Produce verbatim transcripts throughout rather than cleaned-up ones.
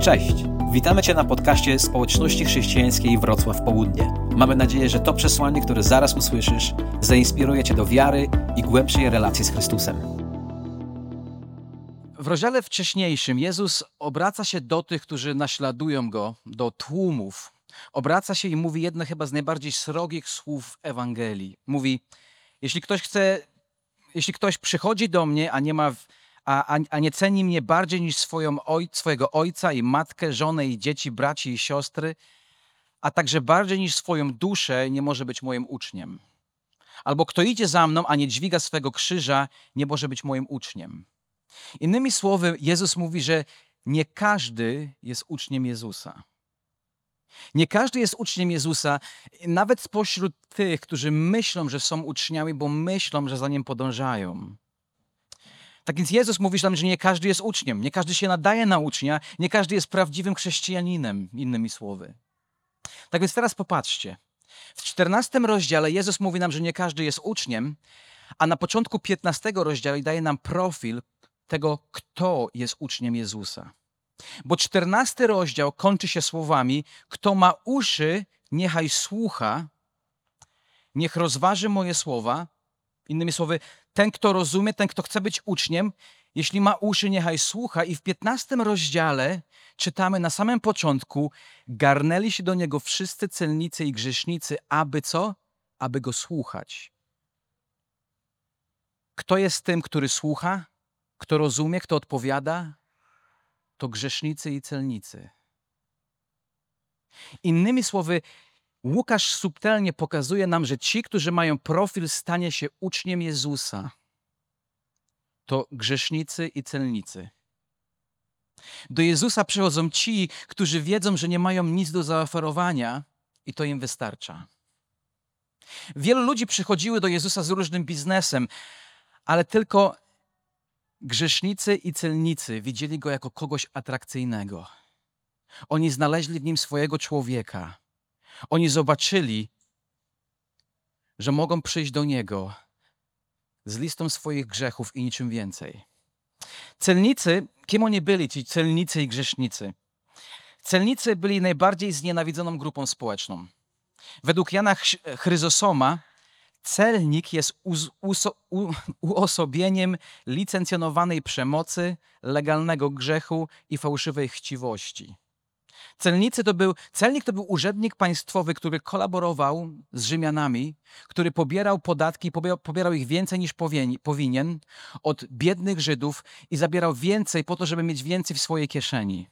Cześć! Witamy Cię na podcaście Społeczności Chrześcijańskiej Wrocław Południe. Mamy nadzieję, że to przesłanie, które zaraz usłyszysz, zainspiruje Cię do wiary i głębszej relacji z Chrystusem. W rozdziale wcześniejszym Jezus obraca się do tych, którzy naśladują Go, do tłumów. Obraca się i mówi jedno chyba z najbardziej srogich słów Ewangelii. Mówi, jeśli ktoś chce, jeśli ktoś przychodzi do mnie, a nie ma, w- a, a, a nie ceni mnie bardziej niż swoją oj, swojego ojca i matkę, żonę i dzieci, braci i siostry, a także bardziej niż swoją duszę, nie może być moim uczniem. Albo kto idzie za mną, a nie dźwiga swego krzyża, nie może być moim uczniem. Innymi słowy, Jezus mówi, że nie każdy jest uczniem Jezusa. Nie każdy jest uczniem Jezusa, nawet spośród tych, którzy myślą, że są uczniami, bo myślą, że za Nim podążają. Tak więc Jezus mówi nam, że nie każdy jest uczniem, nie każdy się nadaje na ucznia, nie każdy jest prawdziwym chrześcijaninem, innymi słowy. Tak więc teraz popatrzcie. W czternastym rozdziale Jezus mówi nam, że nie każdy jest uczniem, a na początku piętnastego rozdziału daje nam profil tego, kto jest uczniem Jezusa. Bo czternasty rozdział kończy się słowami: kto ma uszy, niechaj słucha, niech rozważy moje słowa. Innymi słowy, ten, kto rozumie, ten, kto chce być uczniem, jeśli ma uszy, niechaj słucha. I w piętnastym rozdziale czytamy na samym początku: garnęli się do niego wszyscy celnicy i grzesznicy, aby co? Aby go słuchać. Kto jest tym, który słucha? Kto rozumie, kto odpowiada? To grzesznicy i celnicy. Innymi słowy, Łukasz subtelnie pokazuje nam, że ci, którzy mają profil stania się uczniem Jezusa, to grzesznicy i celnicy. Do Jezusa przychodzą ci, którzy wiedzą, że nie mają nic do zaoferowania i to im wystarcza. Wielu ludzi przychodziło do Jezusa z różnym biznesem, ale tylko grzesznicy i celnicy widzieli Go jako kogoś atrakcyjnego. Oni znaleźli w Nim swojego człowieka. Oni zobaczyli, że mogą przyjść do Niego z listą swoich grzechów i niczym więcej. Celnicy, kim oni byli, ci celnicy i grzesznicy? Celnicy byli najbardziej znienawidzoną grupą społeczną. Według Jana Ch- Chryzosoma celnik jest uz- uso- u- uosobieniem licencjonowanej przemocy, legalnego grzechu i fałszywej chciwości. Celnicy to był, celnik to był urzędnik państwowy, który kolaborował z Rzymianami, który pobierał podatki, pobierał, pobierał ich więcej niż powieni- powinien od biednych Żydów i zabierał więcej po to, żeby mieć więcej w swojej kieszeni.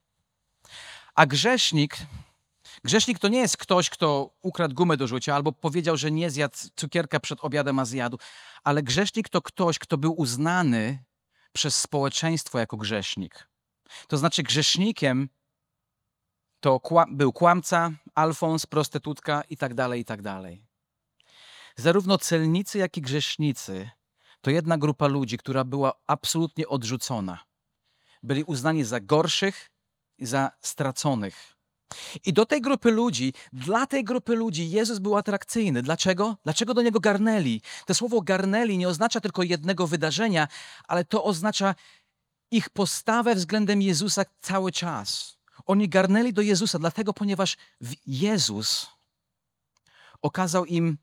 A grzesznik, grzesznik to nie jest ktoś, kto ukradł gumę do rzucia albo powiedział, że nie zjadł cukierka przed obiadem, a zjadł, ale grzesznik to ktoś, kto był uznany przez społeczeństwo jako grzesznik. To znaczy grzesznikiem to kła- był kłamca, alfons, prostytutka i tak dalej, i tak dalej. Zarówno celnicy, jak i grzesznicy to jedna grupa ludzi, która była absolutnie odrzucona. Byli uznani za gorszych i za straconych. I do tej grupy ludzi, dla tej grupy ludzi Jezus był atrakcyjny. Dlaczego? Dlaczego do Niego garnęli? To słowo garnęli nie oznacza tylko jednego wydarzenia, ale to oznacza ich postawę względem Jezusa cały czas. Oni garnęli do Jezusa, dlatego, ponieważ w- Jezus okazał im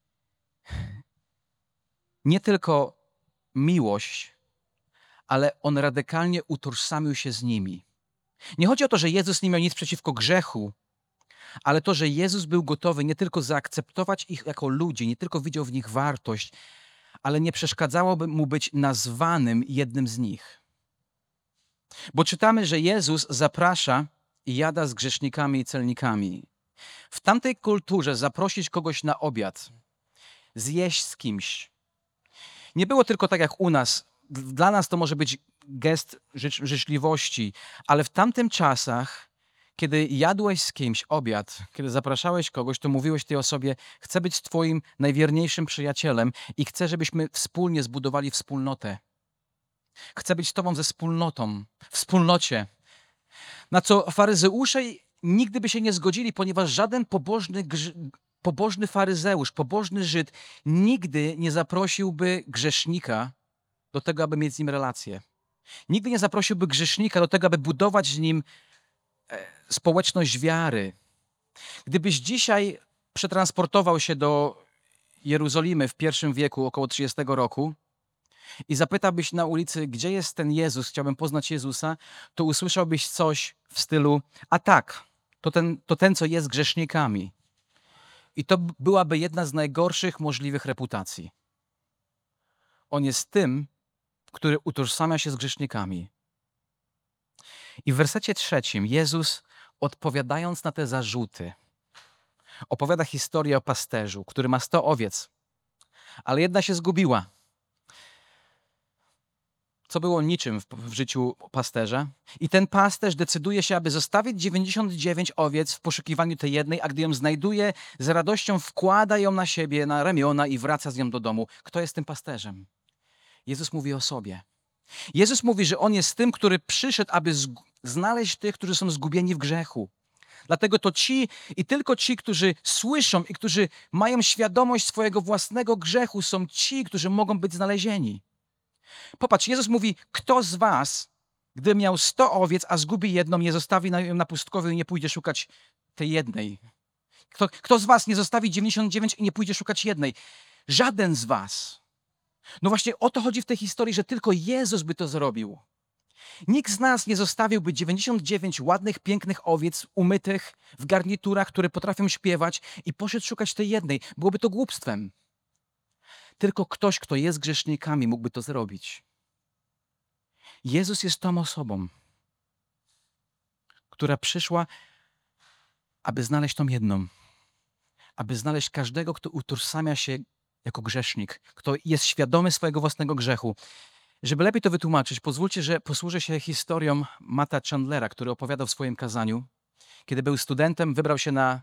nie tylko miłość, ale On radykalnie utożsamił się z nimi. Nie chodzi o to, że Jezus nie miał nic przeciwko grzechu, ale to, że Jezus był gotowy nie tylko zaakceptować ich jako ludzi, nie tylko widział w nich wartość, ale nie przeszkadzałoby mu być nazwanym jednym z nich. Bo czytamy, że Jezus zaprasza i jada z grzesznikami i celnikami. W tamtej kulturze zaprosić kogoś na obiad, zjeść z kimś, nie było tylko tak jak u nas. Dla nas to może być gest życz- życzliwości, ale w tamtym czasach, kiedy jadłeś z kimś obiad, kiedy zapraszałeś kogoś, to mówiłeś tej osobie: chcę być twoim najwierniejszym przyjacielem i chcę, żebyśmy wspólnie zbudowali wspólnotę. Chcę być z tobą ze wspólnotą, w wspólnocie. Na co faryzeusze nigdy by się nie zgodzili, ponieważ żaden pobożny, grz- pobożny faryzeusz, pobożny Żyd nigdy nie zaprosiłby grzesznika do tego, aby mieć z nim relację. Nigdy nie zaprosiłby grzesznika do tego, aby budować z nim społeczność wiary. Gdybyś dzisiaj przetransportował się do Jerozolimy w pierwszym wieku, około trzydziestego roku i zapytałbyś na ulicy, gdzie jest ten Jezus, chciałbym poznać Jezusa, to usłyszałbyś coś w stylu, a tak, to ten, to ten co jest grzesznikami. I to byłaby jedna z najgorszych możliwych reputacji. On jest tym, który utożsamia się z grzesznikami. I w wersecie trzecim Jezus, odpowiadając na te zarzuty, opowiada historię o pasterzu, który ma sto owiec, ale jedna się zgubiła. Co było niczym w, w życiu pasterza. I ten pasterz decyduje się, aby zostawić dziewięćdziesiąt dziewięć owiec w poszukiwaniu tej jednej, a gdy ją znajduje, z radością wkłada ją na siebie, na ramiona i wraca z nią do domu. Kto jest tym pasterzem? Jezus mówi o sobie. Jezus mówi, że On jest tym, który przyszedł, aby zg- znaleźć tych, którzy są zgubieni w grzechu. Dlatego to ci i tylko ci, którzy słyszą i którzy mają świadomość swojego własnego grzechu, są ci, którzy mogą być znalezieni. Popatrz, Jezus mówi, kto z was, gdy miał sto owiec, a zgubi jedną, nie zostawi na, na pustkowiu i nie pójdzie szukać tej jednej? Kto, kto z was nie zostawi dziewięćdziesiąt dziewięć i nie pójdzie szukać jednej? Żaden z was. No właśnie o to chodzi w tej historii, że tylko Jezus by to zrobił. Nikt z nas nie zostawiłby dziewięćdziesiąt dziewięć ładnych, pięknych owiec umytych w garniturach, które potrafią śpiewać i poszedł szukać tej jednej. Byłoby to głupstwem. Tylko ktoś, kto jest grzesznikami, mógłby to zrobić. Jezus jest tą osobą, która przyszła, aby znaleźć tą jedną. Aby znaleźć każdego, kto utożsamia się jako grzesznik, kto jest świadomy swojego własnego grzechu. Żeby lepiej to wytłumaczyć, pozwólcie, że posłużę się historią Matta Chandlera, który opowiadał w swoim kazaniu. Kiedy był studentem, wybrał się na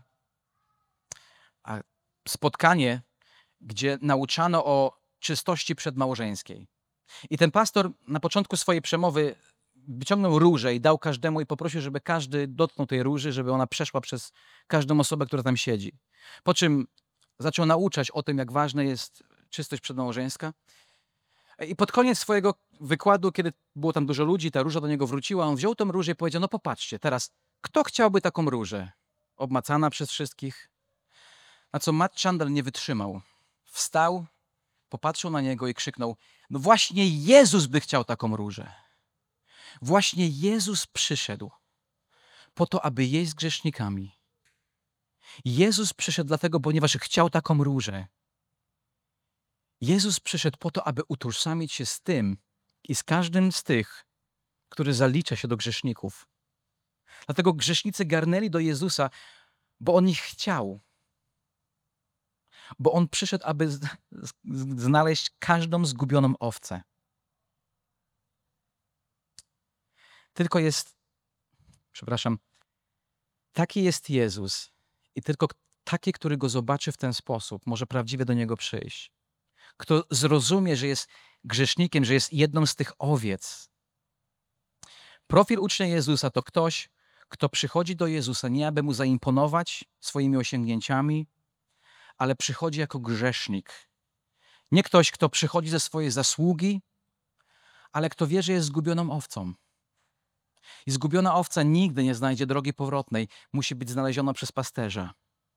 spotkanie, gdzie nauczano o czystości przedmałżeńskiej. I ten pastor na początku swojej przemowy wyciągnął różę i dał każdemu i poprosił, żeby każdy dotknął tej róży, żeby ona przeszła przez każdą osobę, która tam siedzi. Po czym zaczął nauczać o tym, jak ważna jest czystość przedmałżeńska. I pod koniec swojego wykładu, kiedy było tam dużo ludzi, ta róża do niego wróciła, on wziął tą różę i powiedział, no popatrzcie, teraz, kto chciałby taką różę? Obmacana przez wszystkich? Na co Matt Chandler nie wytrzymał. Wstał, popatrzył na niego i krzyknął, no właśnie Jezus by chciał taką różę. Właśnie Jezus przyszedł po to, aby jeść z grzesznikami. Jezus przyszedł dlatego, ponieważ chciał taką różę. Jezus przyszedł po to, aby utożsamić się z tym i z każdym z tych, który zalicza się do grzeszników. Dlatego grzesznicy garnęli do Jezusa, bo On ich chciał. Bo On przyszedł, aby z- z- znaleźć każdą zgubioną owcę. Tylko jest, przepraszam, taki jest Jezus i tylko taki, który Go zobaczy w ten sposób, może prawdziwie do Niego przyjść. Kto zrozumie, że jest grzesznikiem, że jest jedną z tych owiec. Profil ucznia Jezusa to ktoś, kto przychodzi do Jezusa nie aby Mu zaimponować swoimi osiągnięciami, ale przychodzi jako grzesznik. Nie ktoś, kto przychodzi ze swojej zasługi, ale kto wie, że jest zgubioną owcą. I zgubiona owca nigdy nie znajdzie drogi powrotnej. Musi być znaleziona przez pasterza.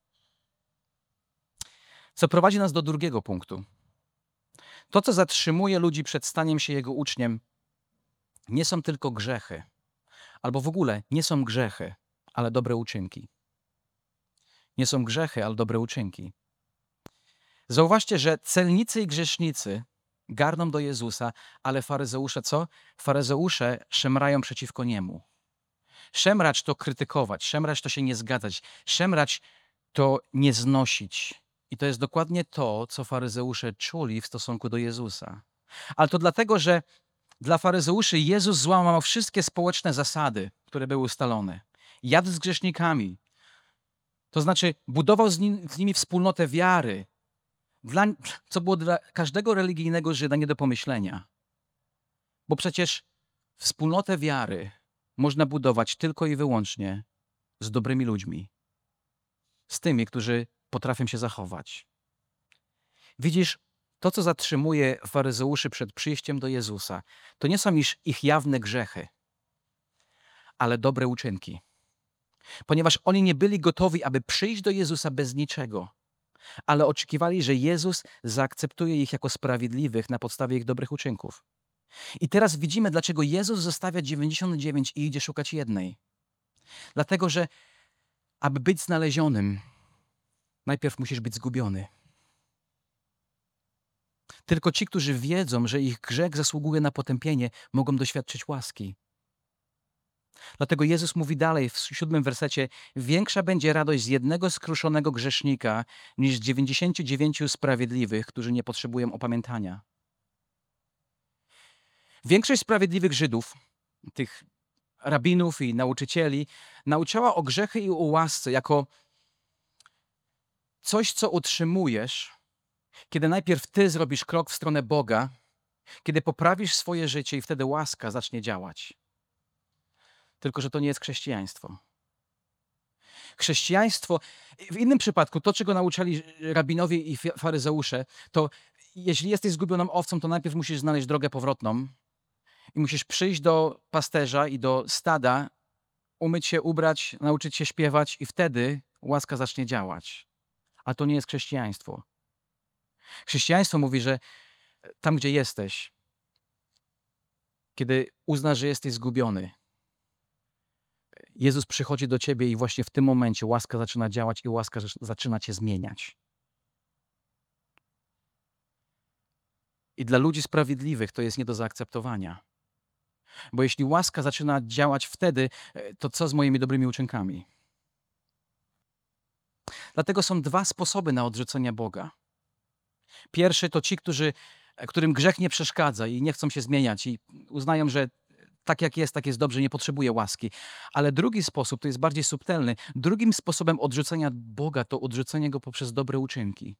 Co prowadzi nas do drugiego punktu. To, co zatrzymuje ludzi przed staniem się Jego uczniem, nie są tylko grzechy. Albo w ogóle nie są grzechy, ale dobre uczynki. Nie są grzechy, ale dobre uczynki. Zauważcie, że celnicy i grzesznicy garną do Jezusa, ale faryzeusze co? Faryzeusze szemrają przeciwko Niemu. Szemrać to krytykować, szemrać to się nie zgadzać, szemrać to nie znosić. I to jest dokładnie to, co faryzeusze czuli w stosunku do Jezusa. Ale to dlatego, że dla faryzeuszy Jezus złamał wszystkie społeczne zasady, które były ustalone. Jadł z grzesznikami. To znaczy budował z, nim, z nimi wspólnotę wiary, dla, co było dla każdego religijnego Żyda nie do pomyślenia. Bo przecież wspólnotę wiary można budować tylko i wyłącznie z dobrymi ludźmi. Z tymi, którzy potrafią się zachować. Widzisz, to, co zatrzymuje faryzeuszy przed przyjściem do Jezusa, to nie są już ich jawne grzechy, ale dobre uczynki. Ponieważ oni nie byli gotowi, aby przyjść do Jezusa bez niczego, ale oczekiwali, że Jezus zaakceptuje ich jako sprawiedliwych na podstawie ich dobrych uczynków. I teraz widzimy, dlaczego Jezus zostawia dziewięćdziesiąt dziewięć i idzie szukać jednej. Dlatego, że aby być znalezionym, najpierw musisz być zgubiony. Tylko ci, którzy wiedzą, że ich grzech zasługuje na potępienie, mogą doświadczyć łaski. Dlatego Jezus mówi dalej w siódmym wersecie: większa będzie radość z jednego skruszonego grzesznika niż z dziewięćdziesięciu dziewięciu sprawiedliwych, którzy nie potrzebują opamiętania. Większość sprawiedliwych Żydów, tych rabinów i nauczycieli, nauczała o grzechy i o łasce jako coś, co utrzymujesz, kiedy najpierw ty zrobisz krok w stronę Boga, kiedy poprawisz swoje życie i wtedy łaska zacznie działać. Tylko że to nie jest chrześcijaństwo. Chrześcijaństwo, w innym przypadku, to czego nauczali rabinowie i faryzeusze, to jeśli jesteś zgubioną owcą, to najpierw musisz znaleźć drogę powrotną i musisz przyjść do pasterza i do stada, umyć się, ubrać, nauczyć się śpiewać i wtedy łaska zacznie działać. A to nie jest chrześcijaństwo. Chrześcijaństwo mówi, że tam, gdzie jesteś, kiedy uznasz, że jesteś zgubiony, Jezus przychodzi do ciebie i właśnie w tym momencie łaska zaczyna działać i łaska zaczyna cię zmieniać. I dla ludzi sprawiedliwych to jest nie do zaakceptowania. Bo jeśli łaska zaczyna działać wtedy, to co z moimi dobrymi uczynkami? Dlatego są dwa sposoby na odrzucenie Boga. Pierwszy to ci, którzy, którym grzech nie przeszkadza i nie chcą się zmieniać i uznają, że tak jak jest, tak jest dobrze, nie potrzebuje łaski. Ale drugi sposób, to jest bardziej subtelny, drugim sposobem odrzucenia Boga to odrzucenie Go poprzez dobre uczynki.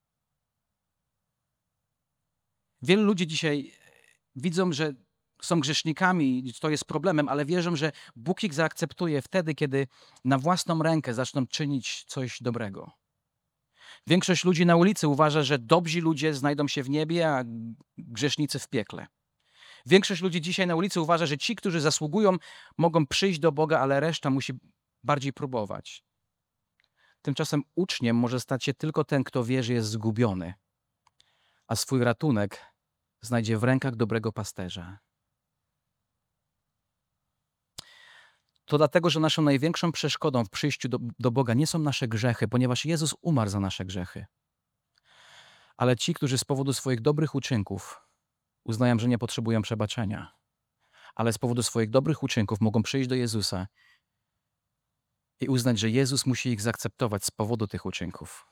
Wielu ludzi dzisiaj widzą, że są grzesznikami i to jest problemem, ale wierzą, że Bóg ich zaakceptuje wtedy, kiedy na własną rękę zaczną czynić coś dobrego. Większość ludzi na ulicy uważa, że dobrzy ludzie znajdą się w niebie, a grzesznicy w piekle. Większość ludzi dzisiaj na ulicy uważa, że ci, którzy zasługują, mogą przyjść do Boga, ale reszta musi bardziej próbować. Tymczasem uczniem może stać się tylko ten, kto wie, że jest zgubiony, a swój ratunek znajdzie w rękach dobrego pasterza. To dlatego, że naszą największą przeszkodą w przyjściu do, do Boga nie są nasze grzechy, ponieważ Jezus umarł za nasze grzechy. Ale ci, którzy z powodu swoich dobrych uczynków uznają, że nie potrzebują przebaczenia, ale z powodu swoich dobrych uczynków mogą przyjść do Jezusa i uznać, że Jezus musi ich zaakceptować z powodu tych uczynków.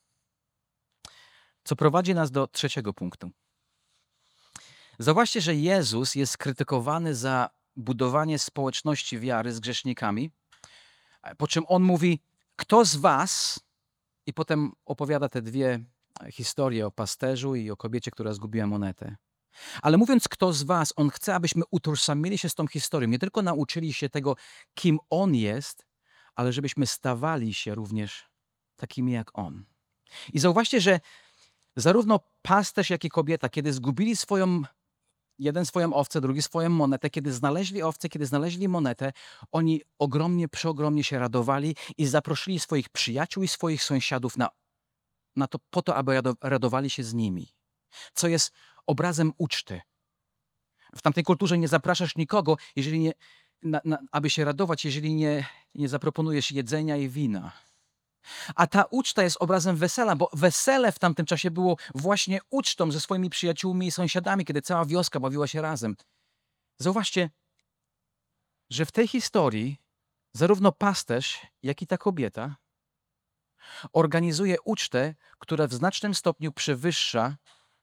Co prowadzi nas do trzeciego punktu. Zauważcie, że Jezus jest krytykowany za budowanie społeczności wiary z grzesznikami, po czym On mówi, kto z was, i potem opowiada te dwie historie o pasterzu i o kobiecie, która zgubiła monetę. Ale mówiąc kto z was, On chce, abyśmy utożsamili się z tą historią, nie tylko nauczyli się tego, kim On jest, ale żebyśmy stawali się również takimi jak On. I zauważcie, że zarówno pasterz, jak i kobieta, kiedy zgubili swoją, jeden swoją owcę, drugi swoją monetę, kiedy znaleźli owcę, kiedy znaleźli monetę, oni ogromnie, przeogromnie się radowali i zaprosili swoich przyjaciół i swoich sąsiadów na, na to, po to, aby radowali się z nimi. Co jest obrazem uczty. W tamtej kulturze nie zapraszasz nikogo, jeżeli nie, na, na, aby się radować, jeżeli nie, nie zaproponujesz jedzenia i wina. A ta uczta jest obrazem wesela, bo wesele w tamtym czasie było właśnie ucztą ze swoimi przyjaciółmi i sąsiadami, kiedy cała wioska bawiła się razem. Zauważcie, że w tej historii zarówno pasterz, jak i ta kobieta organizuje ucztę, która w znacznym stopniu przewyższa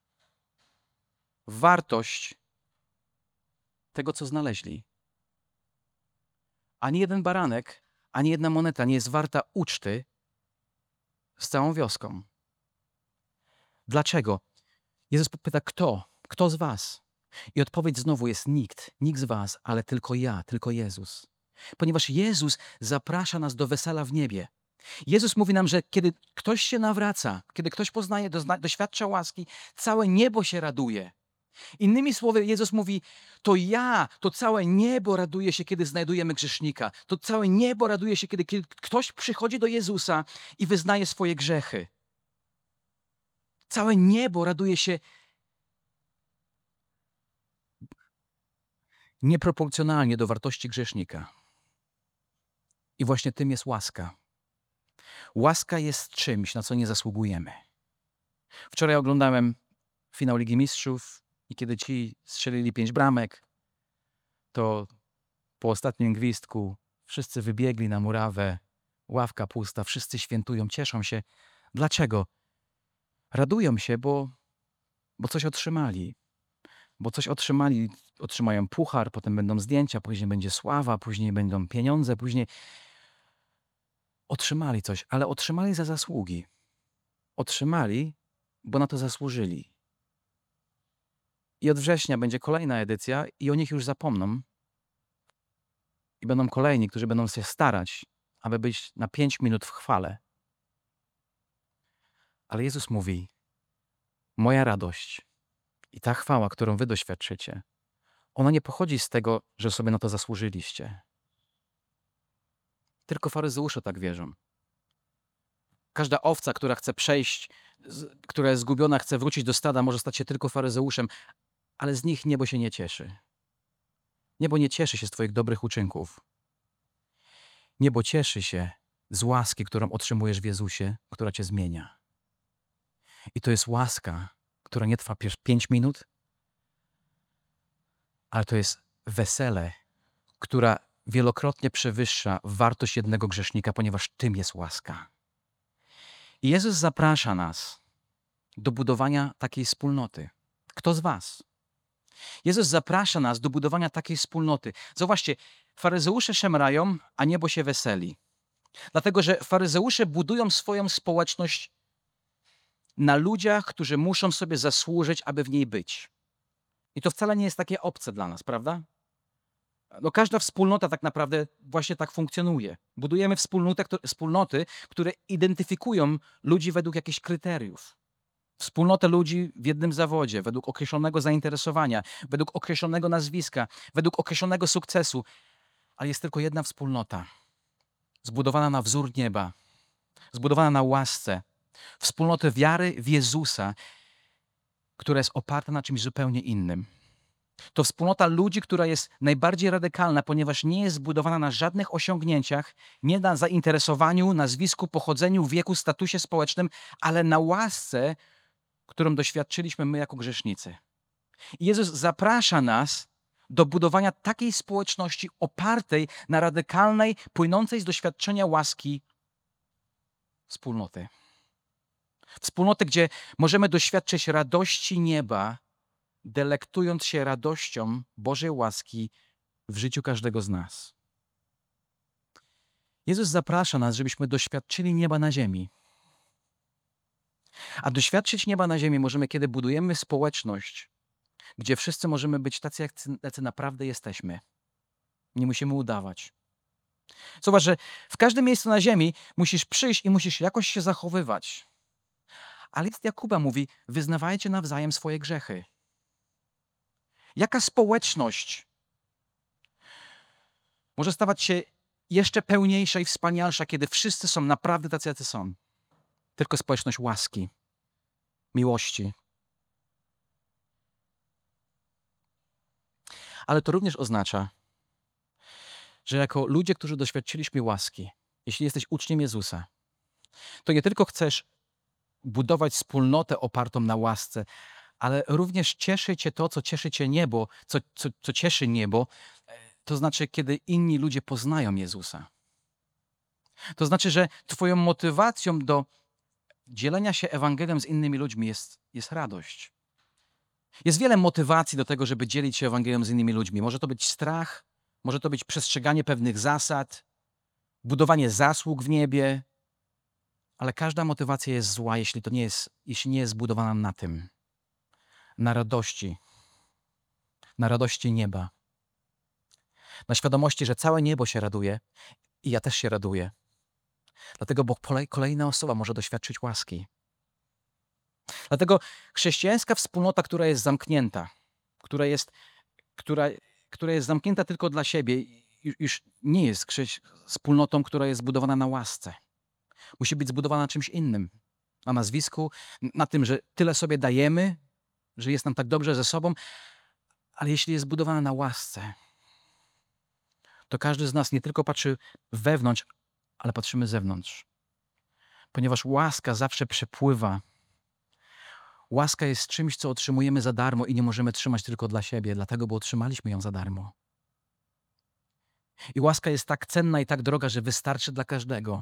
wartość tego, co znaleźli. Ani jeden baranek, ani jedna moneta nie jest warta uczty z całą wioską. Dlaczego? Jezus pyta, kto? Kto z was? I odpowiedź znowu jest nikt. Nikt z was, ale tylko ja, tylko Jezus. Ponieważ Jezus zaprasza nas do wesela w niebie. Jezus mówi nam, że kiedy ktoś się nawraca, kiedy ktoś poznaje, dozna, doświadcza łaski, całe niebo się raduje. Innymi słowy, Jezus mówi, to ja, to całe niebo raduje się, kiedy znajdujemy grzesznika. To całe niebo raduje się, kiedy, kiedy ktoś przychodzi do Jezusa i wyznaje swoje grzechy. Całe niebo raduje się nieproporcjonalnie do wartości grzesznika. I właśnie tym jest łaska. Łaska jest czymś, na co nie zasługujemy. Wczoraj oglądałem finał Ligi Mistrzów i kiedy ci strzelili pięć bramek, to po ostatnim gwizdku wszyscy wybiegli na murawę, ławka pusta, wszyscy świętują, cieszą się. Dlaczego? Radują się, bo, bo coś otrzymali. Bo coś otrzymali, otrzymają puchar, potem będą zdjęcia, później będzie sława, później będą pieniądze, później otrzymali coś, ale otrzymali za zasługi. Otrzymali, bo na to zasłużyli. I od września będzie kolejna edycja i o nich już zapomną. I będą kolejni, którzy będą się starać, aby być na pięć minut w chwale. Ale Jezus mówi, moja radość i ta chwała, którą wy doświadczycie, ona nie pochodzi z tego, że sobie na to zasłużyliście. Tylko faryzeusze tak wierzą. Każda owca, która chce przejść, która jest zgubiona, chce wrócić do stada, może stać się tylko faryzeuszem, ale z nich niebo się nie cieszy. Niebo nie cieszy się z twoich dobrych uczynków. Niebo cieszy się z łaski, którą otrzymujesz w Jezusie, która cię zmienia. I to jest łaska, która nie trwa pięć minut, ale to jest wesele, która wielokrotnie przewyższa wartość jednego grzesznika, ponieważ tym jest łaska. I Jezus zaprasza nas do budowania takiej wspólnoty. Kto z was? Jezus zaprasza nas do budowania takiej wspólnoty. Zobaczcie, faryzeusze szemrają, a niebo się weseli. Dlatego, że faryzeusze budują swoją społeczność na ludziach, którzy muszą sobie zasłużyć, aby w niej być. I to wcale nie jest takie obce dla nas, prawda? No, każda wspólnota tak naprawdę właśnie tak funkcjonuje. Budujemy wspólnotę, wspólnoty, które identyfikują ludzi według jakichś kryteriów. Wspólnotę ludzi w jednym zawodzie, według określonego zainteresowania, według określonego nazwiska, według określonego sukcesu. Ale jest tylko jedna wspólnota, zbudowana na wzór nieba, zbudowana na łasce, wspólnotę wiary w Jezusa, która jest oparta na czymś zupełnie innym. To wspólnota ludzi, która jest najbardziej radykalna, ponieważ nie jest zbudowana na żadnych osiągnięciach, nie na zainteresowaniu, nazwisku, pochodzeniu, wieku, statusie społecznym, ale na łasce, którą doświadczyliśmy my jako grzesznicy. I Jezus zaprasza nas do budowania takiej społeczności opartej na radykalnej, płynącej z doświadczenia łaski wspólnoty. Wspólnoty, gdzie możemy doświadczyć radości nieba, delektując się radością Bożej łaski w życiu każdego z nas. Jezus zaprasza nas, żebyśmy doświadczyli nieba na ziemi. A doświadczyć nieba na ziemi możemy, kiedy budujemy społeczność, gdzie wszyscy możemy być tacy, jacy, jacy naprawdę jesteśmy. Nie musimy udawać. Zobacz, że w każdym miejscu na ziemi musisz przyjść i musisz jakoś się zachowywać. Ale list Jakuba mówi, wyznawajcie nawzajem swoje grzechy. Jaka społeczność może stawać się jeszcze pełniejsza i wspanialsza, kiedy wszyscy są naprawdę tacy, jacy są? Tylko społeczność łaski, miłości. Ale to również oznacza, że jako ludzie, którzy doświadczyliśmy łaski, jeśli jesteś uczniem Jezusa, to nie tylko chcesz budować wspólnotę opartą na łasce, ale również cieszy cię to, co cieszy cię niebo, co, co, co cieszy niebo, to znaczy, kiedy inni ludzie poznają Jezusa. To znaczy, że twoją motywacją do dzielenia się Ewangelią z innymi ludźmi jest, jest radość. Jest wiele motywacji do tego, żeby dzielić się Ewangelią z innymi ludźmi. Może to być strach, może to być przestrzeganie pewnych zasad, budowanie zasług w niebie, ale każda motywacja jest zła, jeśli to nie jest, jeśli nie jest zbudowana na tym. Na radości. Na radości nieba. Na świadomości, że całe niebo się raduje i ja też się raduję. Dlatego, bo kolejna osoba może doświadczyć łaski. Dlatego chrześcijańska wspólnota, która jest zamknięta, która jest, która, która jest zamknięta tylko dla siebie, ju- już nie jest krzyś wspólnotą, która jest zbudowana na łasce. Musi być zbudowana na czymś innym. Na nazwisku, na tym, że tyle sobie dajemy, że jest nam tak dobrze ze sobą, ale jeśli jest zbudowana na łasce, to każdy z nas nie tylko patrzy wewnątrz, ale patrzymy zewnątrz. Ponieważ łaska zawsze przepływa. Łaska jest czymś, co otrzymujemy za darmo i nie możemy trzymać tylko dla siebie, dlatego, bo otrzymaliśmy ją za darmo. I łaska jest tak cenna i tak droga, że wystarczy dla każdego.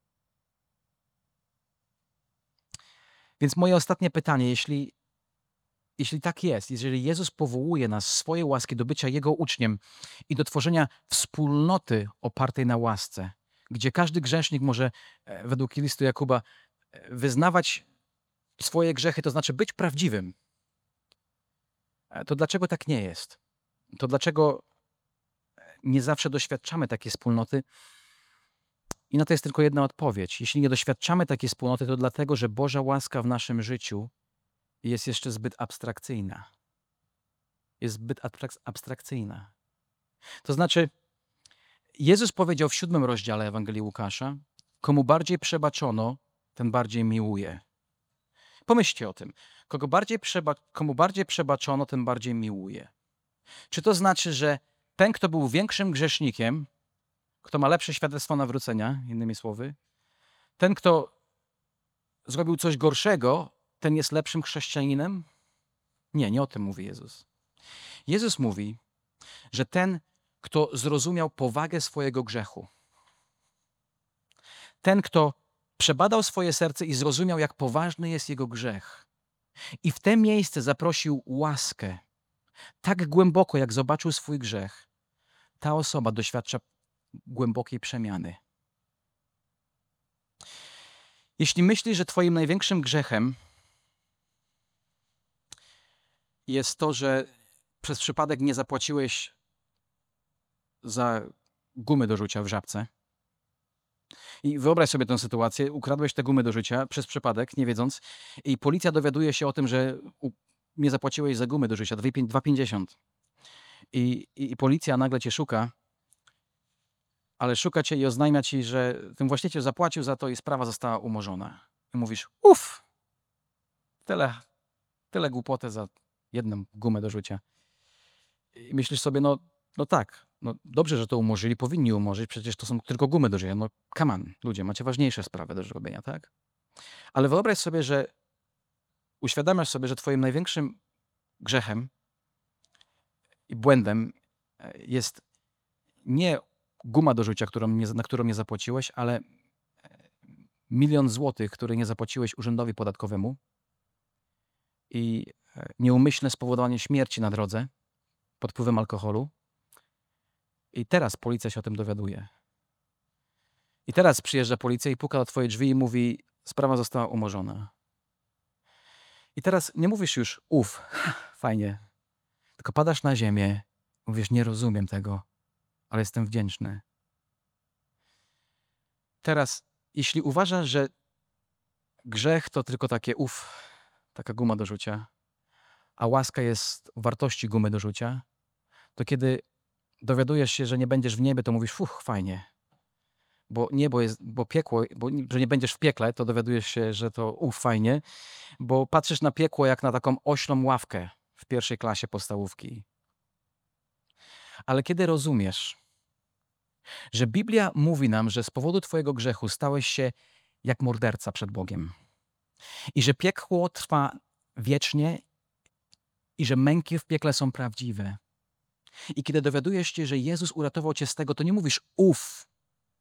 Więc moje ostatnie pytanie, jeśli, jeśli tak jest, jeżeli Jezus powołuje nas z swojej łaski do bycia Jego uczniem i do tworzenia wspólnoty opartej na łasce, gdzie każdy grzesznik może, e, według listu Jakuba, e, wyznawać swoje grzechy, to znaczy być prawdziwym, e, to dlaczego tak nie jest? To dlaczego nie zawsze doświadczamy takiej wspólnoty? I na to jest tylko jedna odpowiedź. Jeśli nie doświadczamy takiej wspólnoty, to dlatego, że Boża łaska w naszym życiu jest jeszcze zbyt abstrakcyjna. Jest zbyt abstrak- abstrakcyjna. To znaczy, Jezus powiedział w siódmym rozdziale Ewangelii Łukasza, komu bardziej przebaczono, ten bardziej miłuje. Pomyślcie o tym. Kogo bardziej przeba- komu bardziej przebaczono, ten bardziej miłuje. Czy to znaczy, że ten, kto był większym grzesznikiem, kto ma lepsze świadectwo nawrócenia, innymi słowy, ten, kto zrobił coś gorszego, ten jest lepszym chrześcijaninem? Nie, nie o tym mówi Jezus. Jezus mówi, że ten, kto zrozumiał powagę swojego grzechu, ten, kto przebadał swoje serce i zrozumiał, jak poważny jest jego grzech, i w te miejsce zaprosił łaskę tak głęboko, jak zobaczył swój grzech, ta osoba doświadcza głębokiej przemiany. Jeśli myślisz, że twoim największym grzechem jest to, że przez przypadek nie zapłaciłeś za gumy do rzucia w Żabce, i wyobraź sobie tę sytuację, ukradłeś te gumy do rzucia przez przypadek, nie wiedząc, i policja dowiaduje się o tym, że u- nie zapłaciłeś za gumy do rzucia, dwa pięćdziesiąt. I, i, I policja nagle cię szuka, ale szuka cię i oznajmia ci, że ten właściciel zapłacił za to i sprawa została umorzona. I mówisz, uff, tyle, tyle głupoty za jedną gumę do rzucia. I myślisz sobie, no, no tak, no dobrze, że to umorzyli, powinni umorzyć, przecież to są tylko gumy do rzucia. No come on, ludzie, macie ważniejsze sprawy do zrobienia, tak? Ale wyobraź sobie, że uświadamiasz sobie, że twoim największym grzechem i błędem e, jest nie guma do rzucia, którą nie, na którą nie zapłaciłeś, ale milion złotych, który nie zapłaciłeś urzędowi podatkowemu i e, nieumyślne spowodowanie śmierci na drodze pod wpływem alkoholu. I teraz policja się o tym dowiaduje. I teraz przyjeżdża policja i puka do twojej drzwi i mówi, sprawa została umorzona. I teraz nie mówisz już, uf, fajnie, tylko padasz na ziemię, mówisz, nie rozumiem tego, ale jestem wdzięczny. Teraz, jeśli uważasz, że grzech to tylko takie uf, taka guma do rzucia, a łaska jest o wartości gumy do rzucia, to kiedy dowiadujesz się, że nie będziesz w niebie, to mówisz, fuch, fajnie. Bo niebo jest, bo piekło, bo, że nie będziesz w piekle, to dowiadujesz się, że to uf, fajnie, bo patrzysz na piekło jak na taką oślą ławkę w pierwszej klasie podstawówki. Ale kiedy rozumiesz, że Biblia mówi nam, że z powodu twojego grzechu stałeś się jak morderca przed Bogiem i że piekło trwa wiecznie i że męki w piekle są prawdziwe. I kiedy dowiadujesz się, że Jezus uratował cię z tego, to nie mówisz uf,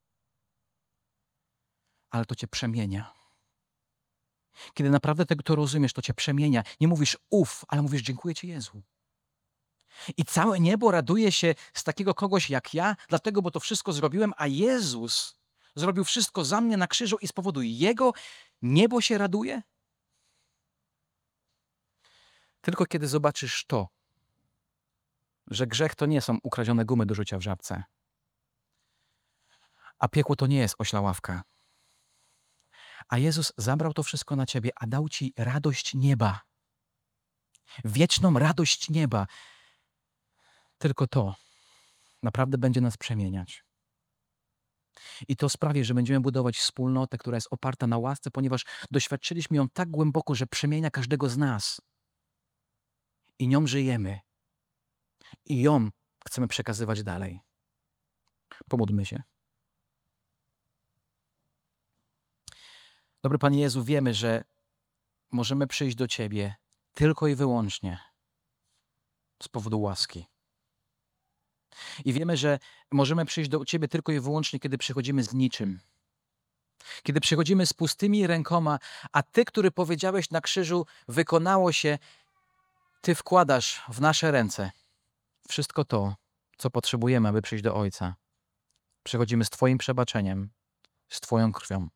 ale to cię przemienia. Kiedy naprawdę tego to rozumiesz, to cię przemienia. Nie mówisz uf, ale mówisz dziękuję ci Jezu. I całe niebo raduje się z takiego kogoś jak ja, dlatego, bo to wszystko zrobiłem, a Jezus zrobił wszystko za mnie na krzyżu i z powodu Jego niebo się raduje? Tylko kiedy zobaczysz to, że grzech to nie są ukradzione gumy do rzucia w Żabce, a piekło to nie jest ośla ławka, a Jezus zabrał to wszystko na ciebie, a dał ci radość nieba. wieczną radość nieba. Tylko to naprawdę będzie nas przemieniać. I to sprawi, że będziemy budować wspólnotę, która jest oparta na łasce, ponieważ doświadczyliśmy ją tak głęboko, że przemienia każdego z nas. I nią żyjemy. I ją chcemy przekazywać dalej. Pomódlmy się. Dobry Panie Jezu, wiemy, że możemy przyjść do Ciebie tylko i wyłącznie z powodu łaski. I wiemy, że możemy przyjść do Ciebie tylko i wyłącznie, kiedy przychodzimy z niczym. Kiedy przychodzimy z pustymi rękoma, a Ty, który powiedziałeś na krzyżu, wykonało się, Ty wkładasz w nasze ręce wszystko to, co potrzebujemy, aby przyjść do Ojca. Przychodzimy z Twoim przebaczeniem, z Twoją krwią.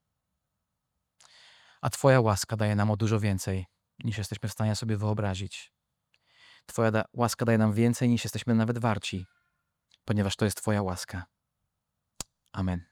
A Twoja łaska daje nam o dużo więcej, niż jesteśmy w stanie sobie wyobrazić. Twoja da- łaska daje nam więcej, niż jesteśmy nawet warci, ponieważ to jest Twoja łaska. Amen.